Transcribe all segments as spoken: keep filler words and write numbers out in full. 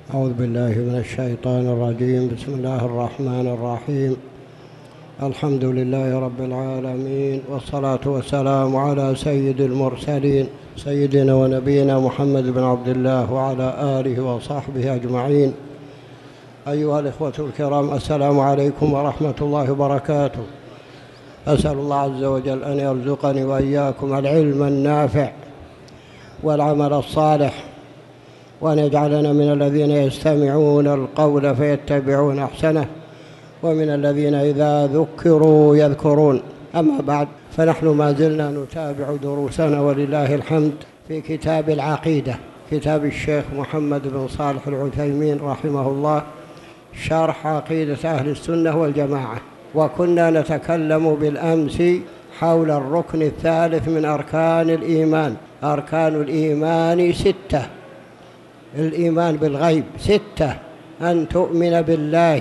أعوذ بالله من الشيطان الرجيم. بسم الله الرحمن الرحيم. الحمد لله رب العالمين، والصلاة والسلام على سيد المرسلين سيدنا ونبينا محمد بن عبد الله وعلى آله وصحبه أجمعين. أيها الإخوة الكرام، السلام عليكم ورحمة الله وبركاته. أسأل الله عز وجل أن يرزقني وإياكم العلم النافع والعمل الصالح، وأن يجعلنا من الذين يستمعون القول فيتبعون أحسنه، ومن الذين إذا ذكروا يذكرون. أما بعد، فنحن ما زلنا نتابع دروسنا ولله الحمد في كتاب العقيدة، كتاب الشيخ محمد بن صالح العثيمين رحمه الله، شرح عقيدة أهل السنة والجماعة. وكنا نتكلم بالأمس حول الركن الثالث من أركان الإيمان. أركان الإيمان ستة، الإيمان بالغيب ستة: أن تؤمن بالله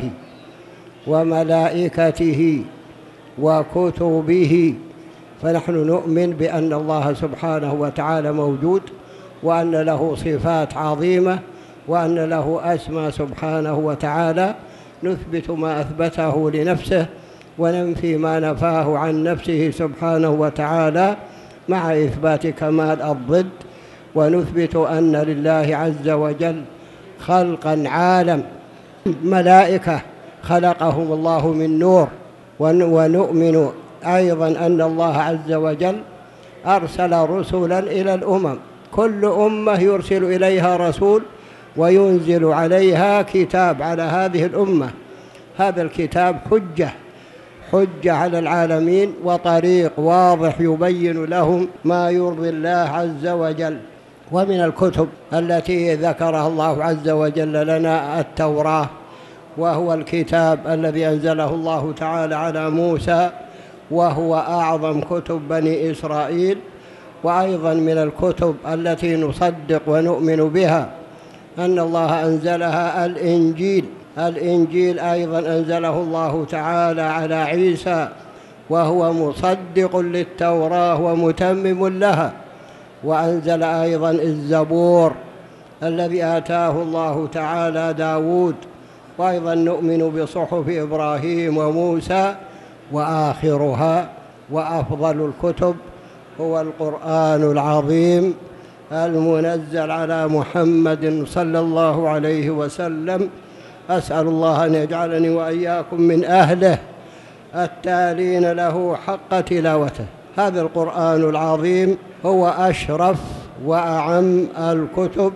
وملائكته وكتبه، فنحن نؤمن بأن الله سبحانه وتعالى موجود، وأن له صفات عظيمة، وأن له أسماء سبحانه وتعالى. نثبت ما أثبته لنفسه وننفي ما نفاه عن نفسه سبحانه وتعالى، مع إثبات كمال الضد. ونثبت أن لله عز وجل خلقا عالم، ملائكة خلقهم الله من نور. ونؤمن أيضا أن الله عز وجل أرسل رسلا إلى الأمم، كل أمة يرسل إليها رسول وينزل عليها كتاب على هذه الأمة. هذا الكتاب حجة حجة على العالمين، وطريق واضح يبين لهم ما يرضي الله عز وجل. ومن الكتب التي ذكرها الله عز وجل لنا التوراة، وهو الكتاب الذي أنزله الله تعالى على موسى، وهو أعظم كتب بني إسرائيل. وأيضا من الكتب التي نصدق ونؤمن بها أن الله أنزلها الإنجيل. الإنجيل أيضا أنزله الله تعالى على عيسى، وهو مصدق للتوراة ومتمم لها. وأنزل أيضا الزبور الذي آتاه الله تعالى داود. وأيضا نؤمن بصحف إبراهيم وموسى. وآخرها وأفضل الكتب هو القرآن العظيم المنزل على محمد صلى الله عليه وسلم. أسأل الله أن يجعلني وإياكم من أهله التالين له حق تلاوته. هذا القرآن العظيم هو أشرف وأعم الكتب،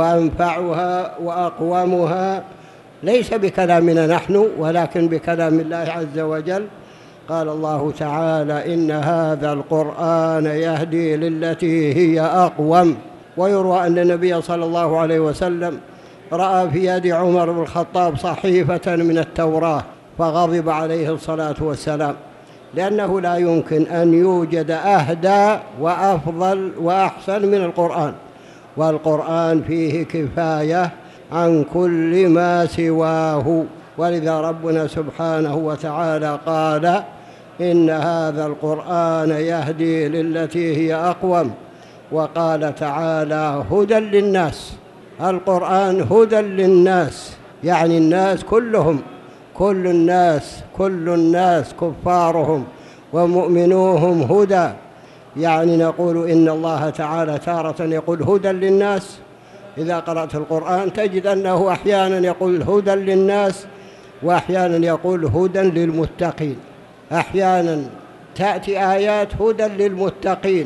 وأنفعها وأقومها، ليس بكلامنا نحن ولكن بكلام الله عز وجل. قال الله تعالى: إن هذا القرآن يهدي للتي هي أقوم. ويروى أن النبي صلى الله عليه وسلم رأى في يد عمر بن الخطاب صحيفة من التوراة، فغضب عليه الصلاة والسلام، لأنه لا يمكن أن يوجد أهدى وأفضل وأحسن من القرآن، والقرآن فيه كفاية عن كل ما سواه. ولذا ربنا سبحانه وتعالى قال: إن هذا القرآن يهدي للتي هي أقوم. وقال تعالى: هدى للناس. القرآن هدى للناس، يعني الناس كلهم، كل الناس كل الناس كفارهم ومؤمنوهم هدى. يعني نقول إن الله تعالى تارة يقول هدى للناس. إذا قرأت القرآن تجد أنه أحيانا يقول هدى للناس، وأحيانا يقول هدى للمتقين. أحيانا تأتي آيات هدى للمتقين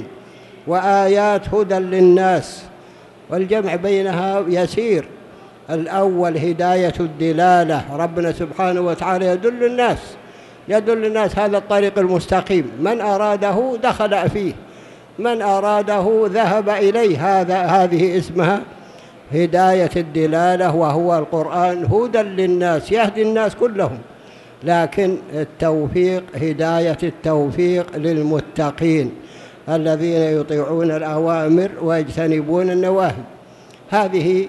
وآيات هدى للناس، والجمع بينها يسير. الأول هداية الدلالة، ربنا سبحانه وتعالى يدل الناس يدل الناس هذا الطريق المستقيم، من أراده دخل فيه، من أراده ذهب إليه. هذا هذه اسمها هداية الدلالة، وهو القرآن هدى للناس، يهدي الناس كلهم. لكن التوفيق، هداية التوفيق للمتقين الذين يطيعون الأوامر ويجتنبون النواهي. هذه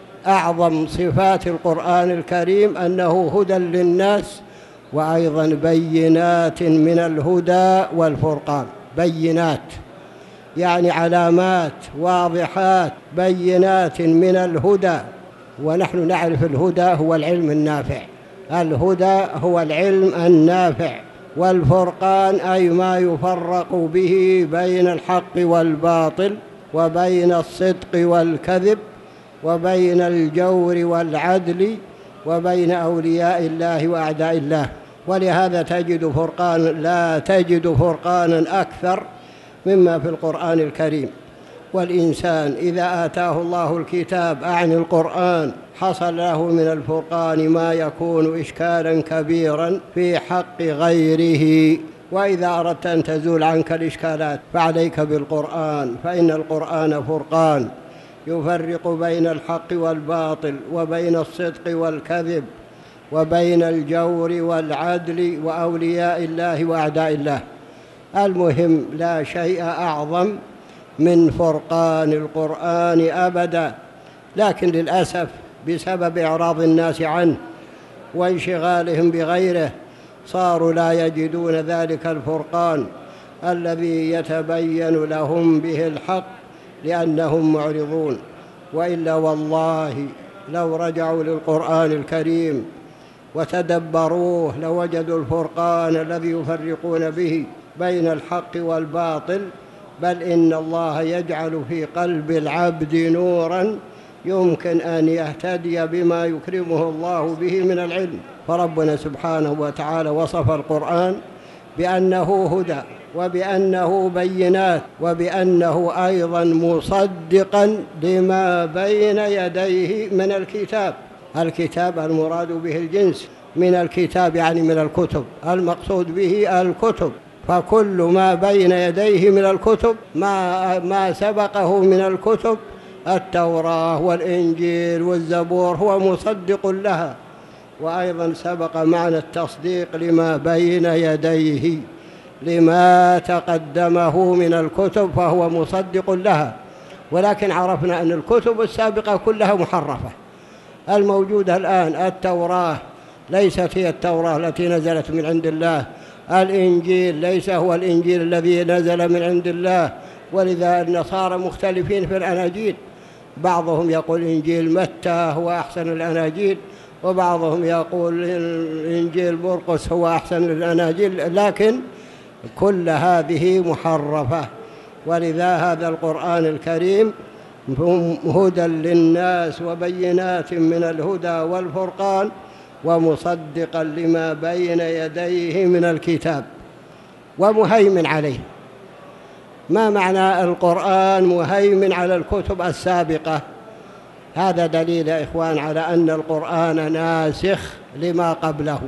أعظم صفات القرآن الكريم، أنه هدى للناس، وأيضا بينات من الهدى والفرقان. بينات يعني علامات واضحات، بينات من الهدى ونحن نعرف الهدى هو العلم النافع، الهدى هو العلم النافع، والفرقان أي ما يفرق به بين الحق والباطل، وبين الصدق والكذب، وبين الجور والعدل، وبين أولياء الله وأعداء الله. ولهذا تجد فرقان لا تجد فرقانا أكثر مما في القرآن الكريم. والإنسان إذا آتاه الله الكتاب أعني القرآن حصل له من الفرقان ما يكون إشكالا كبيرا في حق غيره. وإذا أردت أن تزول عنك الإشكالات فعليك بالقرآن، فإن القرآن فرقان يفرق بين الحق والباطل، وبين الصدق والكذب، وبين الجور والعدل، وأولياء الله وأعداء الله. المهم لا شيء أعظم من فرقان القرآن أبدا، لكن للأسف بسبب إعراض الناس عنه وانشغالهم بغيره صاروا لا يجدون ذلك الفرقان الذي يتبين لهم به الحق لأنهم معرضون. وإلا والله لو رجعوا للقرآن الكريم وتدبروه لوجدوا الفرقان الذي يفرقون به بين الحق والباطل. بل إن الله يجعل في قلب العبد نوراً يمكن أن يهتدي بما يكرمه الله به من العلم. فربنا سبحانه وتعالى وصف القرآن بأنه هدى، وبأنه بينات، وبأنه أيضاً مصدقاً لما بين يديه من الكتاب. الكتاب المراد به الجنس، من الكتاب يعني من الكتب، المقصود به الكتب. فكل ما بين يديه من الكتب ما, ما سبقه من الكتب التوراة والإنجيل والزبور هو مصدق لها. وأيضا سبق معنى التصديق لما بين يديه، لما تقدمه من الكتب فهو مصدق لها. ولكن عرفنا أن الكتب السابقة كلها محرفة. الموجودة الآن التوراة ليست هي التوراة التي نزلت من عند الله، الإنجيل ليس هو الإنجيل الذي نزل من عند الله. ولذا النصارى مختلفين في الأناجيل، بعضهم يقول إنجيل متى هو أحسن الأناجيل، وبعضهم يقول إنجيل مرقس هو أحسن الأناجيل، لكن كل هذه محرفة. ولذا هذا القرآن الكريم هدى للناس وبينات من الهدى والفرقان، ومصدقا لما بين يديه من الكتاب، ومهيمن عليه. ما معنى القرآن مهيمن على الكتب السابقة؟ هذا دليل يا إخوان على أن القرآن ناسخ لما قبله،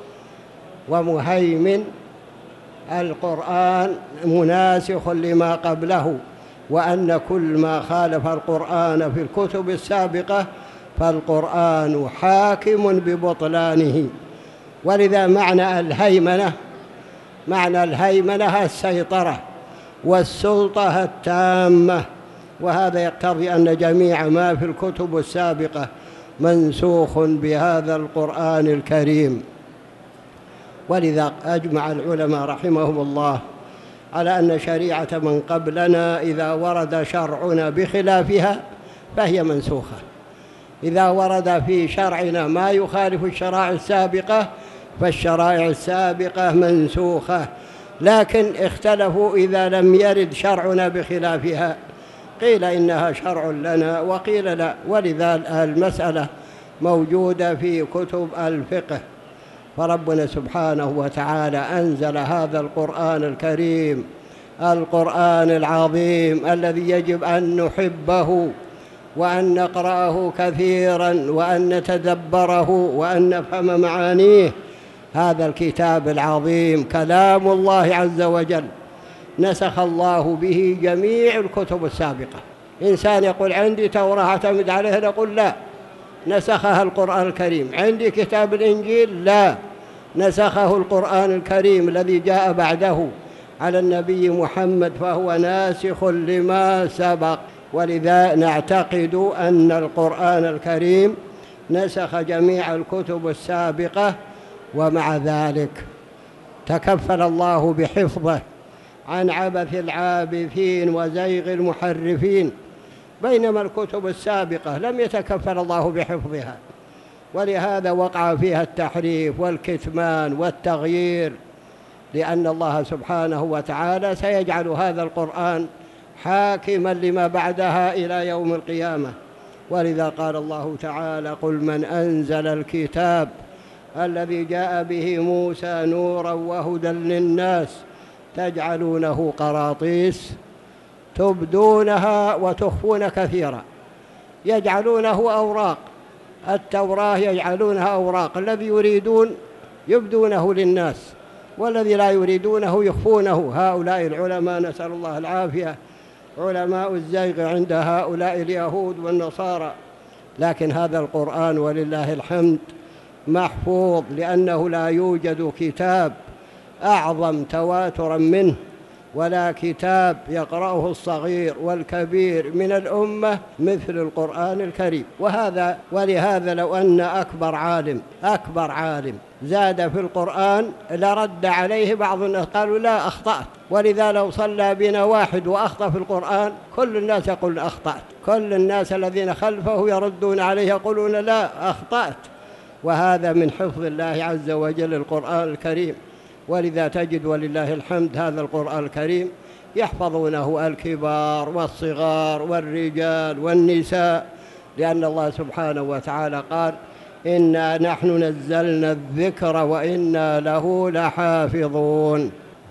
ومهيمن القرآن مناسخ لما قبله، وأن كل ما خالف القرآن في الكتب السابقة فالقرآن حاكم ببطلانه. ولذا معنى الهيمنة معنى الهيمنة السيطرة والسلطة التامة، وهذا يقتضي أن جميع ما في الكتب السابقة منسوخ بهذا القرآن الكريم. ولذا أجمع العلماء رحمهم الله على أن شريعة من قبلنا إذا ورد شرعنا بخلافها فهي منسوخة. إذا ورد في شرعنا ما يخالف الشرائع السابقة فالشرائع السابقة منسوخة. لكن اختلفوا إذا لم يرد شرعنا بخلافها، قيل إنها شرع لنا وقيل لا. ولذا المسألة موجودة في كتب الفقه. فربنا سبحانه وتعالى أنزل هذا القرآن الكريم، القرآن العظيم الذي يجب أن نحبه وأن نقرأه كثيرا وأن نتدبره وأن نفهم معانيه. هذا الكتاب العظيم كلام الله عز وجل، نسخ الله به جميع الكتب السابقة. إنسان يقول عندي توراة أعتمد عليها، نقول لا، نسخها القرآن الكريم. عندي كتاب الإنجيل، لا، نسخه القرآن الكريم الذي جاء بعده على النبي محمد، فهو ناسخ لما سبق. ولذا نعتقد أن القرآن الكريم نسخ جميع الكتب السابقة، ومع ذلك تكفل الله بحفظه عن عبث العابثين وزيغ المحرفين. بينما الكتب السابقة لم يتكفل الله بحفظها، ولهذا وقع فيها التحريف والكتمان والتغيير، لأن الله سبحانه وتعالى سيجعل هذا القرآن حاكما لما بعدها إلى يوم القيامة. ولذا قال الله تعالى: قل من أنزل الكتاب الذي جاء به موسى نورا وهدى للناس تجعلونه قراطيس تبدونها وتخفون كثيرا. يجعلونه أوراق، التوراة يجعلونها أوراق، الذي يريدون يبدونه للناس، والذي لا يريدونه يخفونه. هؤلاء العلماء نسأل الله العافية علماء الزيغ عند هؤلاء اليهود والنصارى، لكن هذا القرآن ولله الحمد محفوظ، لأنه لا يوجد كتاب أعظم تواترا منه، ولا كتاب يقرأه الصغير والكبير من الأمة مثل القرآن الكريم. وهذا ولهذا لو أن أكبر عالم أكبر عالم زاد في القرآن لرد عليه بعض الناس، قالوا: لا، أخطأت. ولذا لو صلى بنا واحد وأخطأ في القرآن كل الناس يقول أخطأت، كل الناس الذين خلفه يردون عليه يقولون: لا، أخطأت. وهذا من حفظ الله عز وجل القرآن الكريم. ولذا تجد ولله الحمد هذا القرآن الكريم يحفظونه الكبار والصغار والرجال والنساء، لأن الله سبحانه وتعالى قال: إنا نحن نزلنا الذكر وإنا له لحافظون.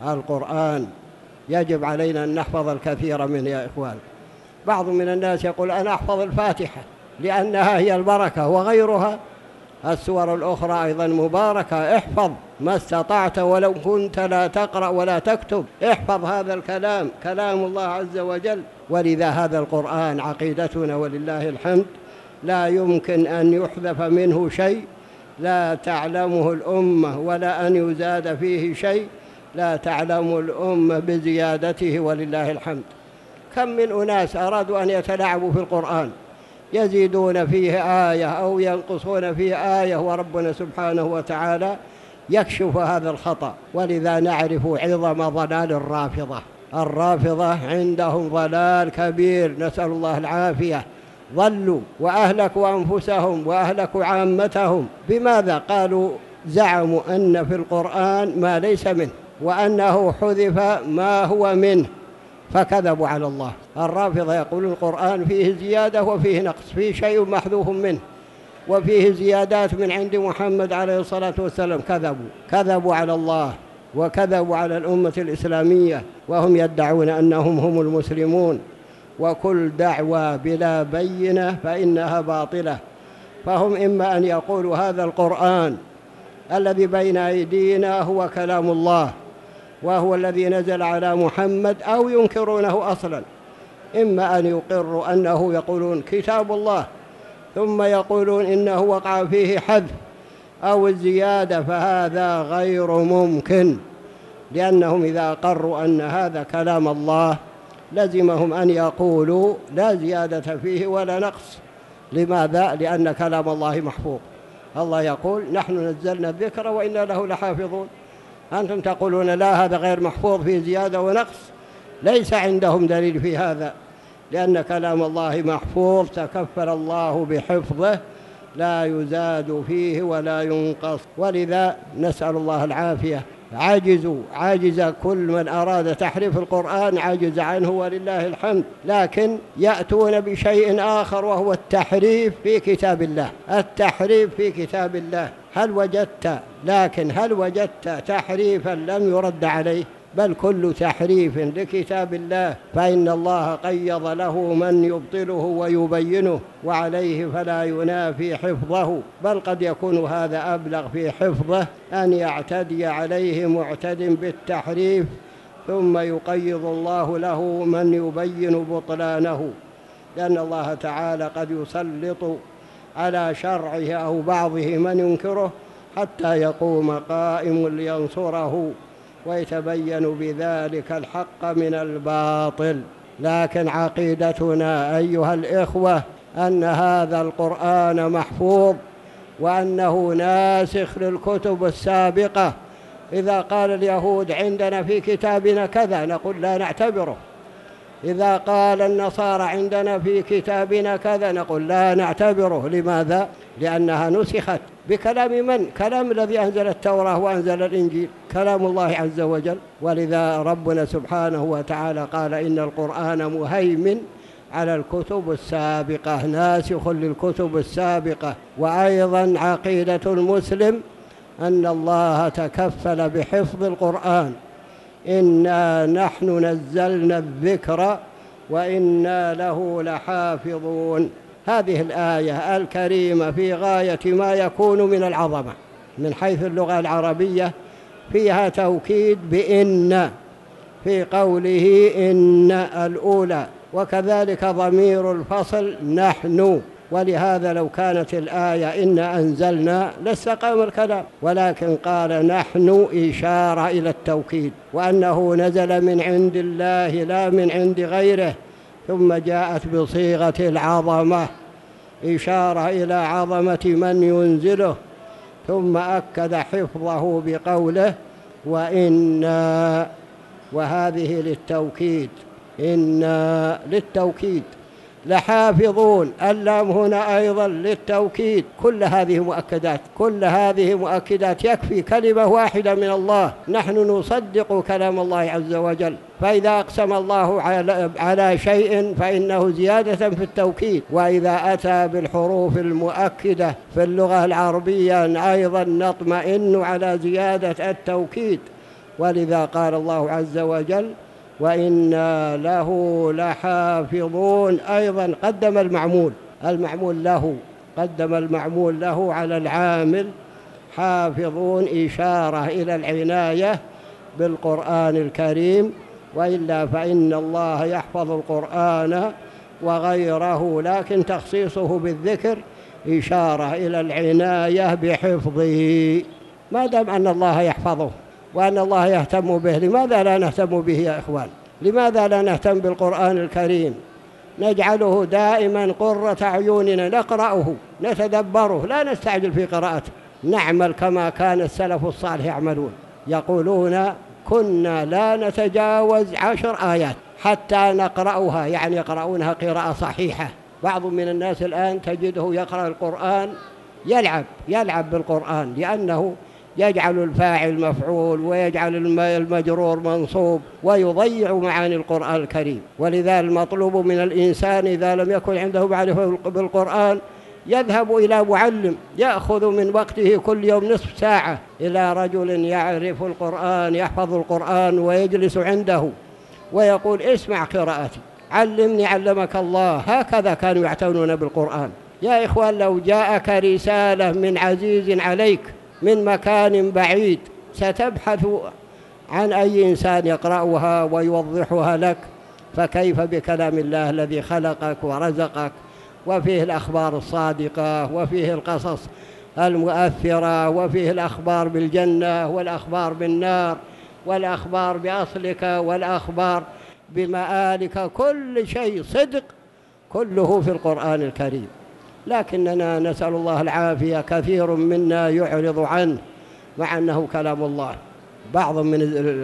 القرآن يجب علينا أن نحفظ الكثير منه يا إخوان. بعض من الناس يقول: أنا أحفظ الفاتحة لأنها هي البركة، وغيرها السور الأخرى أيضا مباركة. احفظ ما استطعت ولو كنت لا تقرأ ولا تكتب، احفظ هذا الكلام، كلام الله عز وجل. ولذا هذا القرآن عقيدتنا ولله الحمد لا يمكن أن يحذف منه شيء لا تعلمه الأمة، ولا أن يزاد فيه شيء لا تعلم الأمة بزيادته ولله الحمد. كم من أناس أرادوا أن يتلاعبوا في القرآن، يزيدون فيه آية أو ينقصون فيه آية، وربنا سبحانه وتعالى يكشف هذا الخطأ. ولذا نعرف عظم ضلال الرافضة. الرافضة عندهم ضلال كبير، نسأل الله العافية. ضلوا وأهلكوا أنفسهم وأهلكوا عامتهم. بماذا؟ قالوا زعموا أن في القرآن ما ليس منه، وأنه حذف ما هو منه، فكذبوا على الله. الرافضة يقولون القرآن فيه زيادة وفيه نقص، فيه شيء محذوف منه، وفيه زيادات من عند محمد عليه الصلاة والسلام. كذبوا كذبوا على الله وكذبوا على الأمة الإسلامية، وهم يدعون أنهم هم المسلمون. وكل دعوى بلا بينة فإنها باطلة. فهم إما أن يقولوا هذا القرآن الذي بين أيدينا هو كلام الله وهو الذي نزل على محمد، أو ينكرونه أصلا. إما أن يقروا أنه يقولون كتاب الله ثم يقولون إنه وقع فيه حذف أو الزيادة، فهذا غير ممكن، لأنهم إذا قروا أن هذا كلام الله لزمهم أن يقولوا لا زيادة فيه ولا نقص. لماذا؟ لأن كلام الله محفوظ. الله يقول: نحن نزلنا الذكر وإنا له لحافظون. أنتم تقولون لا، هذا غير محفوظ فيه زيادة ونقص. ليس عندهم دليل في هذا، لأن كلام الله محفوظ تكفل الله بحفظه، لا يزاد فيه ولا ينقص. ولذا نسأل الله العافية. عجزوا عجز كل من أراد تحريف القرآن، عجز عنه ولله الحمد. لكن يأتون بشيء آخر وهو التحريف في كتاب الله. التحريف في كتاب الله، هل وجدت لكن هل وجدت تحريفا لم يرد عليه؟ بل كل تحريف لكتاب الله فإن الله قيض له من يبطله ويبينه، وعليه فلا ينافي حفظه. بل قد يكون هذا أبلغ في حفظه، أن يعتدي عليه معتد بالتحريف ثم يقيض الله له من يبين بطلانه، لأن الله تعالى قد يسلط على شرعه أو بعضه من ينكره حتى يقوم قائم لينصره، ويتبين بذلك الحق من الباطل. لكن عقيدتنا أيها الإخوة أن هذا القرآن محفوظ، وأنه ناسخ للكتب السابقة. إذا قال اليهود عندنا في كتابنا كذا، نقول لا نعتبره، إذا قال النصارى عندنا في كتابنا كذا نقول لا نعتبره. لماذا؟ لأنها نسخت بكلام من؟ كلام الذي أنزل التوراة وأنزل الإنجيل، كلام الله عز وجل. ولذا ربنا سبحانه وتعالى قال إن القرآن مهيمن على الكتب السابقة، ناسخ للكتب السابقة. وأيضا عقيدة المسلم أن الله تكفل بحفظ القرآن، إنا نحن نزلنا الذكر وإنا له لحافظون. هذه الآية الكريمة في غاية ما يكون من العظمة من حيث اللغة العربية، فيها توكيد بإن في قوله إن الأولى، وكذلك ضمير الفصل نحن. ولهذا لو كانت الآية إن أنزلنا لاستقام الكلام، ولكن قال نحن إشارة إلى التوكيد، وأنه نزل من عند الله لا من عند غيره، ثم جاءت بصيغة العظمة إشارة إلى عظمة من ينزله، ثم أكد حفظه بقوله وإنا، وهذه للتوكيد، إنا للتوكيد لحافظون. اللام هنا أيضا للتوكيد. كل هذه مؤكدات، كل هذه مؤكدات. يكفي كلمة واحدة من الله، نحن نصدق كلام الله عز وجل. فإذا أقسم الله على شيء فإنه زيادة في التوكيد، وإذا أتى بالحروف المؤكدة في اللغة العربية أيضا نطمئن على زيادة التوكيد. ولذا قال الله عز وجل وإنا له لحافظون. أيضا قدم المعمول، المعمول له، قدم المعمول له على العامل. حافظون إشارة إلى العناية بالقرآن الكريم، وإلا فإن الله يحفظ القرآن وغيره، لكن تخصيصه بالذكر إشارة إلى العناية بحفظه. ما دام أن الله يحفظه وأن الله يهتم به، لماذا لا نهتم به يا إخوان؟ لماذا لا نهتم بالقرآن الكريم؟ نجعله دائما قرة أعيننا، نقرأه نتدبره، لا نستعجل في قراءته، نعمل كما كان السلف الصالح يعملون. يقولون كنا لا نتجاوز عشر آيات حتى نقرأها، يعني يقرؤونها قراءة صحيحة. بعض من الناس الآن تجده يقرأ القرآن يلعب يلعب بالقرآن، لأنه يجعل الفاعل مفعول ويجعل المجرور منصوب ويضيع معاني القرآن الكريم. ولذا المطلوب من الإنسان إذا لم يكن عنده معرفة بالقرآن يذهب إلى معلم، يأخذ من وقته كل يوم نصف ساعة إلى رجل يعرف القرآن يحفظ القرآن، ويجلس عنده ويقول اسمع قراءتي، علمني علمك الله. هكذا كانوا يعتنون بالقرآن. يا إخوان، لو جاءك رسالة من عزيز عليك من مكان بعيد ستبحث عن أي إنسان يقرأها ويوضحها لك، فكيف بكلام الله الذي خلقك ورزقك، وفيه الأخبار الصادقة، وفيه القصص المؤثرة، وفيه الأخبار بالجنة والأخبار بالنار والأخبار بأصلك والأخبار بمآلك، كل شيء صدق كله في القرآن الكريم. لكننا نسأل الله العافية، كثير منا يعرض عنه مع أنه كلام الله. بعض من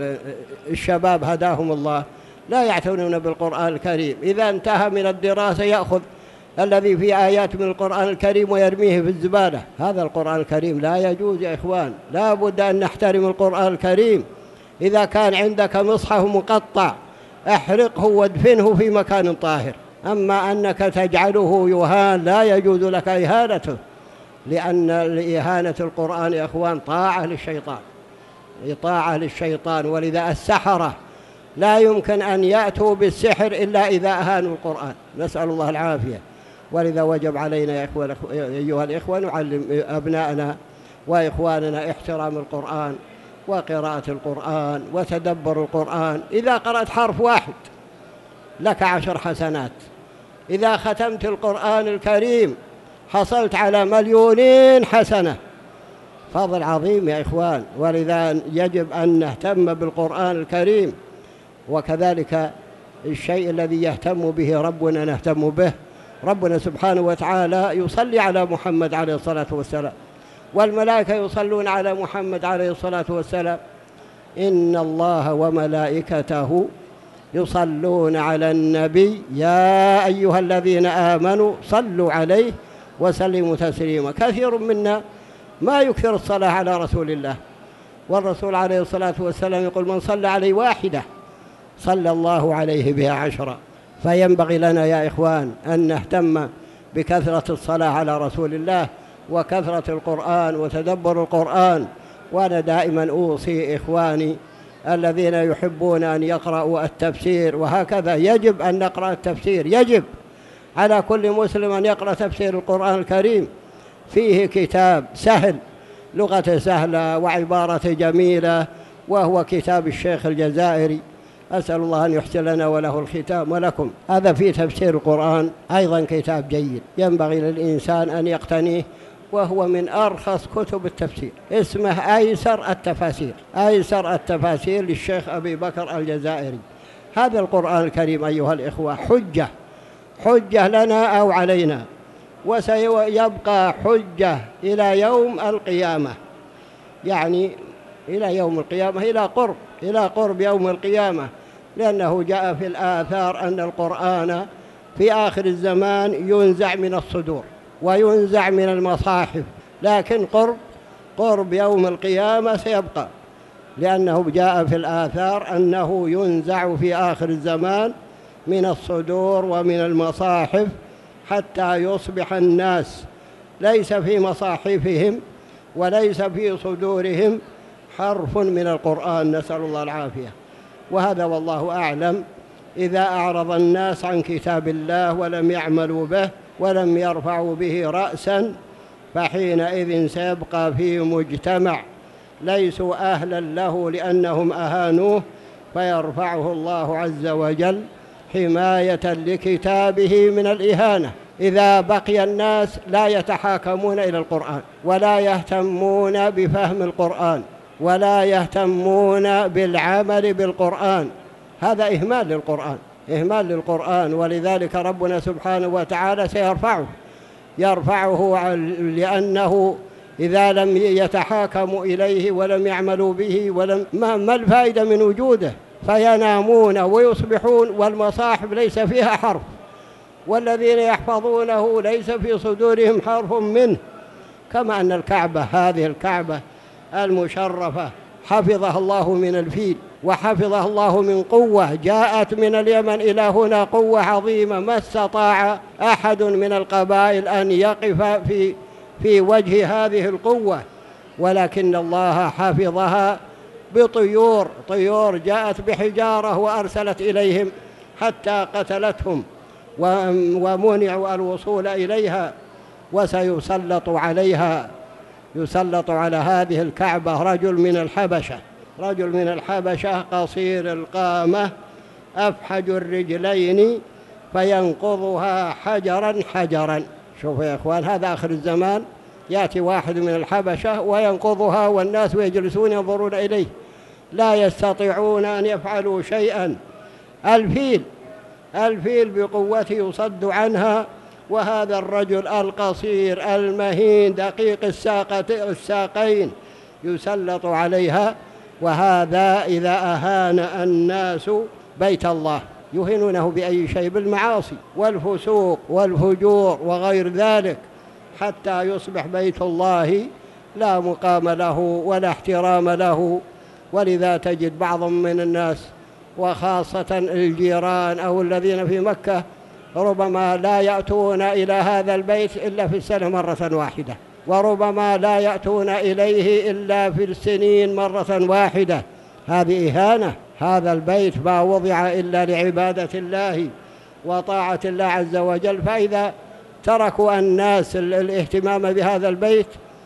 الشباب هداهم الله لا يعتنون بالقرآن الكريم، إذا انتهى من الدراسة يأخذ الذي في آيات من القرآن الكريم ويرميه في الزبالة. هذا القرآن الكريم لا يجوز يا إخوان، لا بد أن نحترم القرآن الكريم. إذا كان عندك مصحف مقطع احرقه وادفنه في مكان طاهر، أما أنك تجعله يهان لا يجوز لك إهانته، لأن إهانة القرآن يا إخوان طاعة للشيطان، طاعة للشيطان. ولذا السحرة لا يمكن أن يأتوا بالسحر إلا إذا أهانوا القرآن، نسأل الله العافية. ولذا وجب علينا يا إخوان أيها الإخوة نعلم أبنائنا وإخواننا احترام القرآن وقراءة القرآن وتدبر القرآن. إذا قرأت حرف واحد لك عشر حسنات، إذا ختمت القرآن الكريم حصلت على مليونين حسنة، فضل عظيم يا إخوان. ولذا يجب أن نهتم بالقرآن الكريم، وكذلك الشيء الذي يهتم به ربنا نهتم به. ربنا سبحانه وتعالى يصلي على محمد عليه الصلاة والسلام، والملائكة يصلون على محمد عليه الصلاة والسلام. إن الله وملائكته يصلون على النبي يا أيها الذين آمنوا صلوا عليه وسلموا تسليما. كثير منا ما يكثر الصلاة على رسول الله، والرسول عليه الصلاة والسلام يقول من صلى عليه واحدة صلى الله عليه بها عشرة. فينبغي لنا يا إخوان أن نهتم بكثرة الصلاة على رسول الله وكثرة القرآن وتدبر القرآن. وأنا دائما أوصي إخواني الذين يحبون أن يقرأوا التفسير، وهكذا يجب أن نقرأ التفسير، يجب على كل مسلم أن يقرأ تفسير القرآن الكريم. فيه كتاب سهل، لغة سهلة وعبارة جميلة، وهو كتاب الشيخ الجزائري، أسأل الله أن يحسن لنا وله الختام ولكم. هذا في تفسير القرآن أيضا كتاب جيد ينبغي للإنسان أن يقتنيه، وهو من أرخص كتب التفسير، اسمه أيسر التفاسير، أيسر التفاسير للشيخ أبي بكر الجزائري. هذا القرآن الكريم أيها الإخوة حجة، حجة لنا أو علينا، وسيبقى حجة إلى يوم القيامة، يعني إلى يوم القيامة، إلى قرب إلى قرب يوم القيامة، لأنه جاء في الآثار أن القرآن في آخر الزمان ينزع من الصدور وينزع من المصاحف، لكن قرب قرب يوم القيامة سيبقى، لأنه جاء في الآثار أنه ينزع في آخر الزمان من الصدور ومن المصاحف حتى يصبح الناس ليس في مصاحفهم وليس في صدورهم حرف من القرآن، نسأل الله العافية. وهذا والله أعلم إذا أعرض الناس عن كتاب الله ولم يعملوا به ولم يرفعوا به رأسا، فحينئذ سيبقى في مجتمع ليسوا أهلا له لأنهم أهانوه، فيرفعه الله عز وجل حماية لكتابه من الإهانة. إذا بقي الناس لا يتحاكمون إلى القرآن ولا يهتمون بفهم القرآن ولا يهتمون بالعمل بالقرآن، هذا إهمال للقرآن، إهمال للقرآن. ولذلك ربنا سبحانه وتعالى سيرفعه، يرفعه لأنه إذا لم يتحاكموا إليه ولم يعملوا به ولم ما الفائدة من وجوده؟ فينامون ويصبحون والمصاحف ليس فيها حرف، والذين يحفظونه ليس في صدورهم حرف منه. كما أن الكعبة، هذه الكعبة المشرفة حفظها الله من الفيل وحفظها الله من قوة جاءت من اليمن إلى هنا، قوة عظيمة ما استطاع أحد من القبائل أن يقف في في وجه هذه القوة، ولكن الله حفظها بطيور، طيور جاءت بحجارة وأرسلت إليهم حتى قتلتهم ومنعوا الوصول إليها. وسيسلط عليها، يسلط على هذه الكعبة رجل من الحبشة، رجل من الحبشة قصير القامة أفحج الرجلين فينقضها حجرا حجرا. شوفوا يا إخوان، هذا آخر الزمان، يأتي واحد من الحبشة وينقضها والناس يجلسون ينظرون إليه لا يستطيعون أن يفعلوا شيئا. الفيل الفيل بقوته يصد عنها، وهذا الرجل القصير المهين دقيق الساقين يسلط عليها. وهذا إذا أهان الناس بيت الله، يهينونه بأي شيء؟ بالمعاصي والفسوق والفجور وغير ذلك، حتى يصبح بيت الله لا مقام له ولا احترام له. ولذا تجد بعض من الناس وخاصة الجيران أو الذين في مكة ربما لا يأتون إلى هذا البيت إلا في السنة مرة واحدة، وربما لا يأتون إليه إلا في السنين مرة واحدة. هذه إهانة. هذا البيت ما وضع إلا لعبادة الله وطاعة الله عز وجل، فإذا تركوا الناس الاهتمام بهذا البيت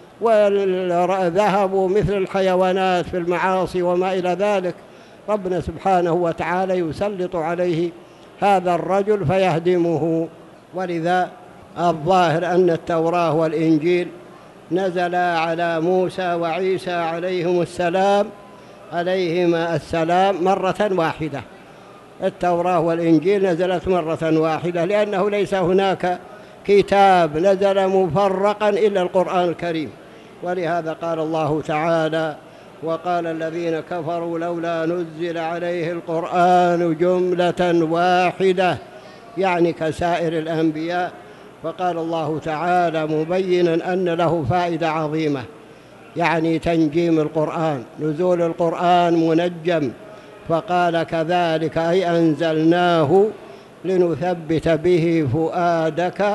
وذهبوا مثل الحيوانات في المعاصي وما إلى ذلك، ربنا سبحانه وتعالى يسلط عليه هذا الرجل فيهدمه. ولذا الظاهر أن التوراة والإنجيل نزلا على موسى وعيسى عليهم السلام عليهما السلام مرة واحدة. التوراة والإنجيل نزلت مرة واحدة، لأنه ليس هناك كتاب نزل مفرقا إلا القرآن الكريم. ولهذا قال الله تعالى: وقال الذين كفروا لولا نزل عليه القرآن جملة واحدة، يعني كسائر الأنبياء. فقال الله تعالى مبينا أن له فائدة عظيمة، يعني تنجيم القرآن، نزول القرآن منجم. فقال كذلك أي أنزلناه لنثبت به فؤادك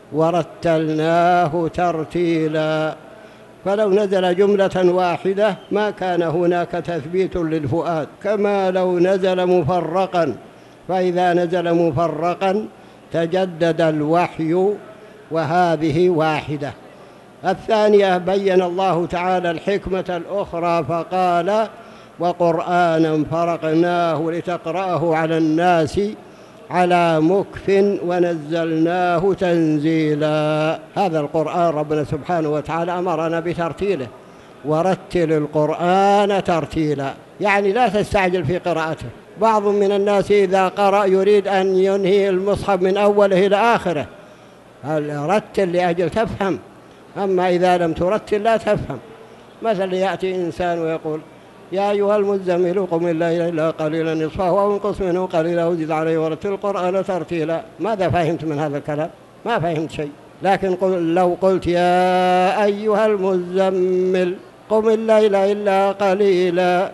ورتلناه ترتيلا. فلو نزل جملة واحدة ما كان هناك تثبيت للفؤاد، كما لو نزل مفرقا، فإذا نزل مفرقا تجدد الوحي، وهذه واحدة. الثانية بين الله تعالى الحكمة الأخرى فقال وقرآنا فرقناه لتقرأه على الناس على مكث ونزلناه تنزيلا. هذا القرآن ربنا سبحانه وتعالى أمرنا بترتيله، ورتل القرآن ترتيلا، يعني لا تستعجل في قراءته. بعض من الناس إذا قرأ يريد أن ينهي المصحف من أوله إلى آخره. رتل لأجل تفهم، أما إذا لم ترتل لا تفهم. مثلا يأتي إنسان ويقول يا أيها المزمل قم الليل إلا قليلا نصفه أو انقص منه قليلا وزد عليه ورتل القرآن ترتيلا. ماذا فهمت من هذا الكلام؟ ما فهمت شيء. لكن قل لو قلت يا أيها المزمل قم الليل إلا قليلا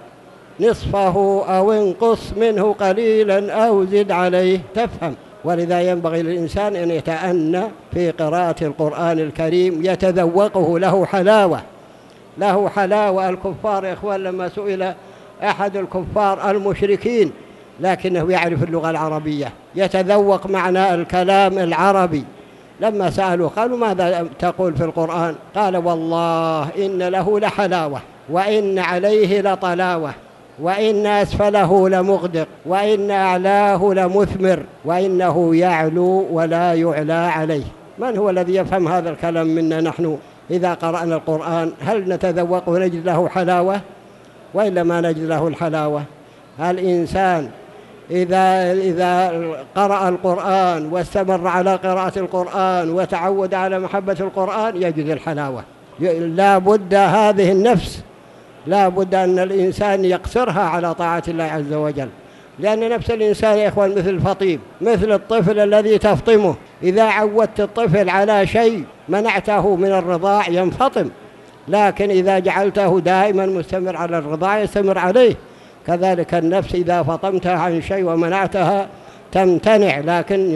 نصفه أو انقص منه قليلا أو زد عليه تفهم. ولذا ينبغي للإنسان أن يتأنى في قراءة القرآن الكريم، يتذوقه، له حلاوة، له حلاوة. الكفار يا إخوان لما سئل أحد الكفار المشركين لكنه يعرف اللغة العربية، يتذوق معنى الكلام العربي، لما سألوا قالوا ماذا تقول في القرآن؟ قال والله إن له لحلاوة، وإن عليه لطلاوة، وإن أسفله لمغدق، وإن أعلاه لمثمر، وإنه يعلو ولا يعلى عليه. من هو الذي يفهم هذا الكلام منا نحن إذا قرأنا القرآن؟ هل نتذوق ونجد له حلاوة وإلا ما نجد له الحلاوة؟ الإنسان إذا إذا قرأ القرآن واستمر على قراءة القرآن وتعود على محبة القرآن يجد الحلاوة. لا بد هذه النفس لا بد أن الإنسان يقصرها على طاعة الله عز وجل، لأن نفس الإنسان يا إخوان مثل الفطيم، مثل الطفل الذي تفطمه. إذا عودت الطفل على شيء منعته من الرضاع ينفطم، لكن إذا جعلته دائما مستمر على الرضاع يستمر عليه. كذلك النفس إذا فطمتها عن شيء ومنعتها تمتنع، لكن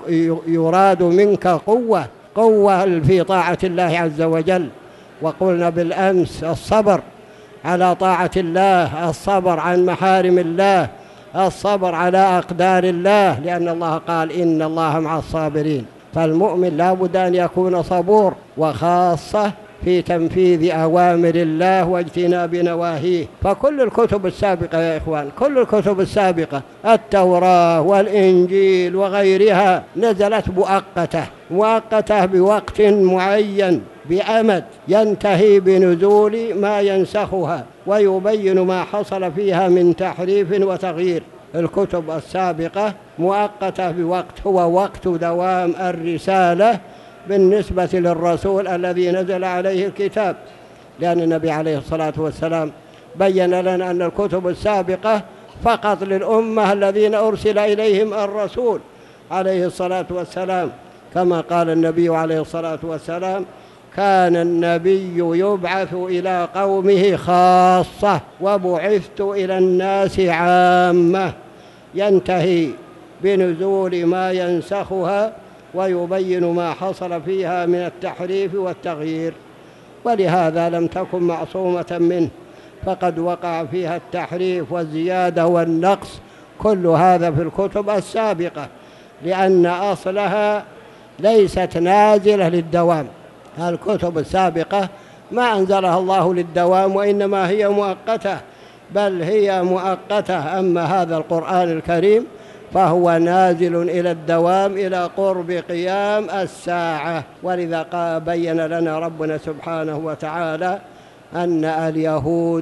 يراد منك قوة قوة في طاعة الله عز وجل. وقلنا بالأمس الصبر على طاعة الله، الصبر عن محارم الله، الصبر على أقدار الله، لأن الله قال إن الله مع الصابرين. فالمؤمن لا بد أن يكون صبور، وخاصة في تنفيذ أوامر الله واجتناب نواهيه. فكل الكتب السابقة يا إخوان، كل الكتب السابقة التوراة والإنجيل وغيرها نزلت مؤقتة مؤقتة بوقت معين، بأمد ينتهي بنزول ما ينسخها ويبين ما حصل فيها من تحريف وتغيير. الكتب السابقة مؤقتة بوقت، هو وقت دوام الرسالة بالنسبة للرسول الذي نزل عليه الكتاب، لأن النبي عليه الصلاة والسلام بين لنا أن الكتب السابقة فقط للأمة الذين أرسل إليهم الرسول عليه الصلاة والسلام، كما قال النبي عليه الصلاة والسلام كان النبي يبعث إلى قومه خاصة وبعثت إلى الناس عامة، ينتهي بنزول ما ينسخها ويبين ما حصل فيها من التحريف والتغيير. ولهذا لم تكن معصومة منه، فقد وقع فيها التحريف والزيادة والنقص، كل هذا في الكتب السابقة، لأن أصلها ليست نازلة للدوام. الكتب السابقة ما أنزلها الله للدوام، وإنما هي مؤقتة، بل هي مؤقتة. أما هذا القرآن الكريم فهو نازل إلى الدوام إلى قرب قيام الساعة. ولذا بين لنا ربنا سبحانه وتعالى أن اليهود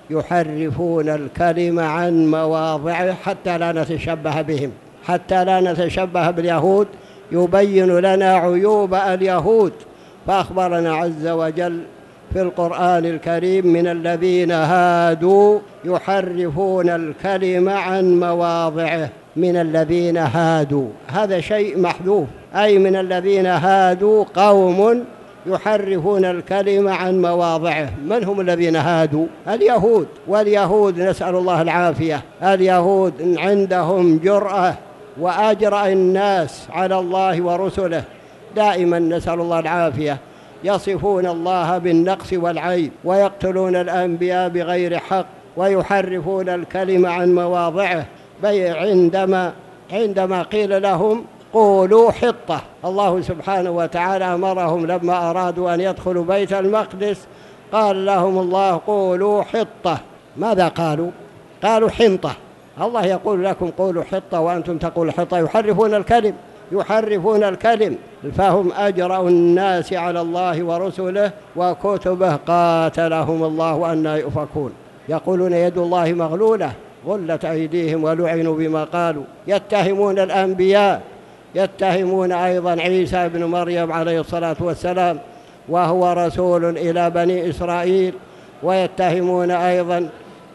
يحرفون الكلمة عن مواضعه حتى لا نتشبه بهم، حتى لا نتشبه باليهود، يبين لنا عيوب اليهود. فأخبرنا عز وجل في القرآن الكريم من الذين هادوا يحرفون الكلم عن مواضعه. من الذين هادوا هذا شيء محذوف، أي من الذين هادوا قوم يحرفون الكلم عن مواضعه. من هم الذين هادوا؟ اليهود. واليهود نسأل الله العافية، اليهود عندهم جرأة وأجرأ الناس على الله ورسله، دائما نسأل الله العافية، يصفون الله بالنقص والعيب، ويقتلون الأنبياء بغير حق، ويحرفون الكلم عن مواضعه. بي عندما عندما قيل لهم قولوا حطة، الله سبحانه وتعالى أمرهم لما أرادوا أن يدخلوا بيت المقدس قال لهم الله قولوا حطة. ماذا قالوا؟ قالوا حنطة. الله يقول لكم قولوا حطة وأنتم تقولوا حطة. يحرفون الكلم يحرفون الكلم فهم أجرأ الناس على الله ورسله وكتبه، قاتلهم الله أن يؤفكون. يقولون يد الله مغلولة غلت أيديهم ولعنوا بما قالوا. يتهمون الأنبياء، يتهمون أيضا عيسى بن مريم عليه الصلاة والسلام وهو رسول إلى بني إسرائيل، ويتهمون أيضا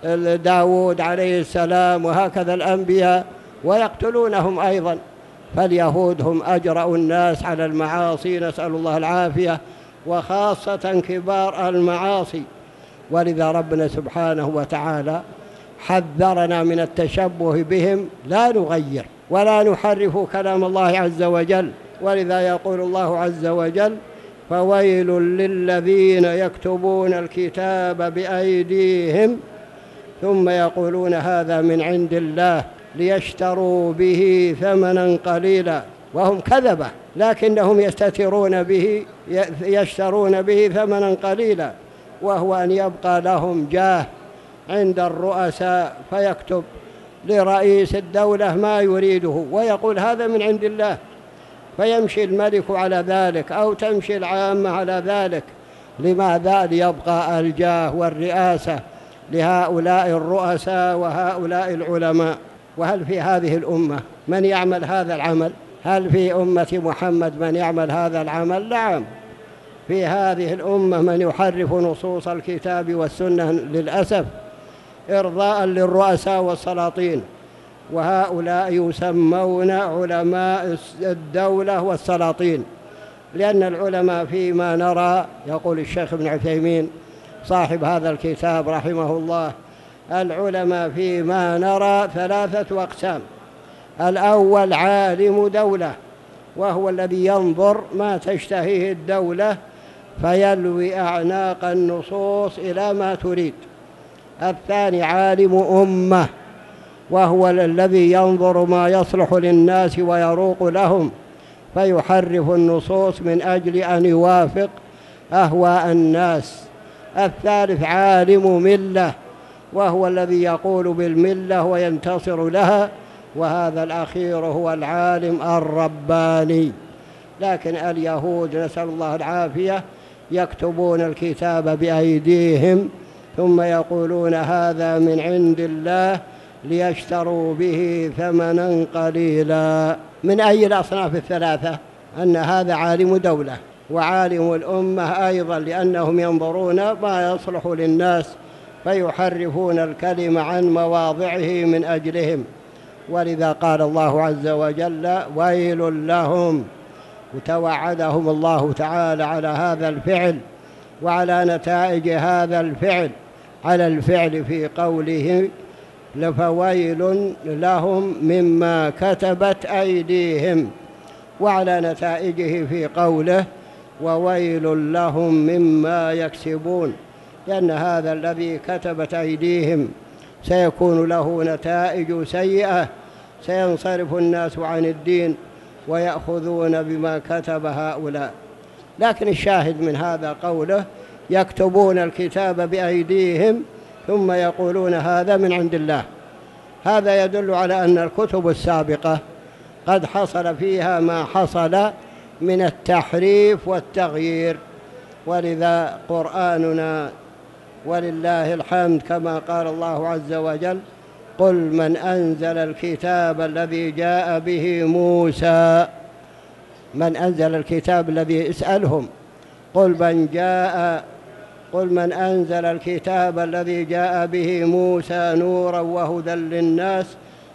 داود عليه السلام، وهكذا الأنبياء، ويقتلونهم أيضا. فاليهود هم أجرأ الناس على المعاصي، نسأل الله العافية، وخاصة كبار المعاصي. ولذا ربنا سبحانه وتعالى حذرنا من التشبه بهم، لا نغير ولا نحرف كلام الله عز وجل. ولذا يقول الله عز وجل فويل للذين يكتبون الكتاب بأيديهم ثم يقولون هذا من عند الله ليشتروا به ثمنا قليلا وهم كذبة، لكنهم يستترون به يشترون به ثمنا قليلا، وهو أن يبقى لهم جاه عند الرؤساء، فيكتب لرئيس الدولة ما يريده ويقول هذا من عند الله، فيمشي الملك على ذلك أو تمشي العامة على ذلك. لماذا؟ ليبقى الجاه والرئاسة لهؤلاء الرؤساء وهؤلاء العلماء. وهل في هذه الأمة من يعمل هذا العمل؟ هل في أمة محمد من يعمل هذا العمل؟ نعم، في هذه الأمة من يحرف نصوص الكتاب والسنة للأسف إرضاء للرؤساء والسلاطين، وهؤلاء يسمون علماء الدولة والسلاطين، لأن العلماء فيما نرى، يقول الشيخ ابن عثيمين صاحب هذا الكتاب رحمه الله، العلماء فيما نرى ثلاثة أقسام. الأول عالم دولة، وهو الذي ينظر ما تشتهيه الدولة فيلوي أعناق النصوص إلى ما تريد. الثاني عالم أمة، وهو الذي ينظر ما يصلح للناس ويروق لهم فيحرف النصوص من أجل أن يوافق أهواء الناس. الثالث عالم ملة، وهو الذي يقول بالملة وينتصر لها، وهذا الأخير هو العالم الرباني. لكن اليهود نسأل الله العافية يكتبون الكتاب بأيديهم ثم يقولون هذا من عند الله ليشتروا به ثمنا قليلا. من أي الأصناف الثلاثة؟ أن هذا عالم دولة وعالم الأمة أيضا، لأنهم ينظرون ما يصلح للناس فيحرفون الكلم عن مواضعه من أجلهم. ولذا قال الله عز وجل ويل لهم، وتوعدهم الله تعالى على هذا الفعل وعلى نتائج هذا الفعل، على الفعل في قوله لفويل لهم مما كتبت أيديهم، وعلى نتائجه في قوله وويل لهم مما يكسبون، لأن هذا الذي كتبت أيديهم سيكون له نتائج سيئة، سينصرف الناس عن الدين ويأخذون بما كتب هؤلاء. لكن الشاهد من هذا قوله يكتبون الكتاب بأيديهم ثم يقولون هذا من عند الله. هذا يدل على أن الكتب السابقة قد حصل فيها ما حصل من التحريف والتغيير، ولذا قرآننا ولله الحمد كما قال الله عز وجل قل من أنزل الكتاب الذي جاء به موسى. من أنزل الكتاب الذي اسألهم قل من جاء قل من أنزل الكتاب الذي جاء به موسى نورا وهدى للناس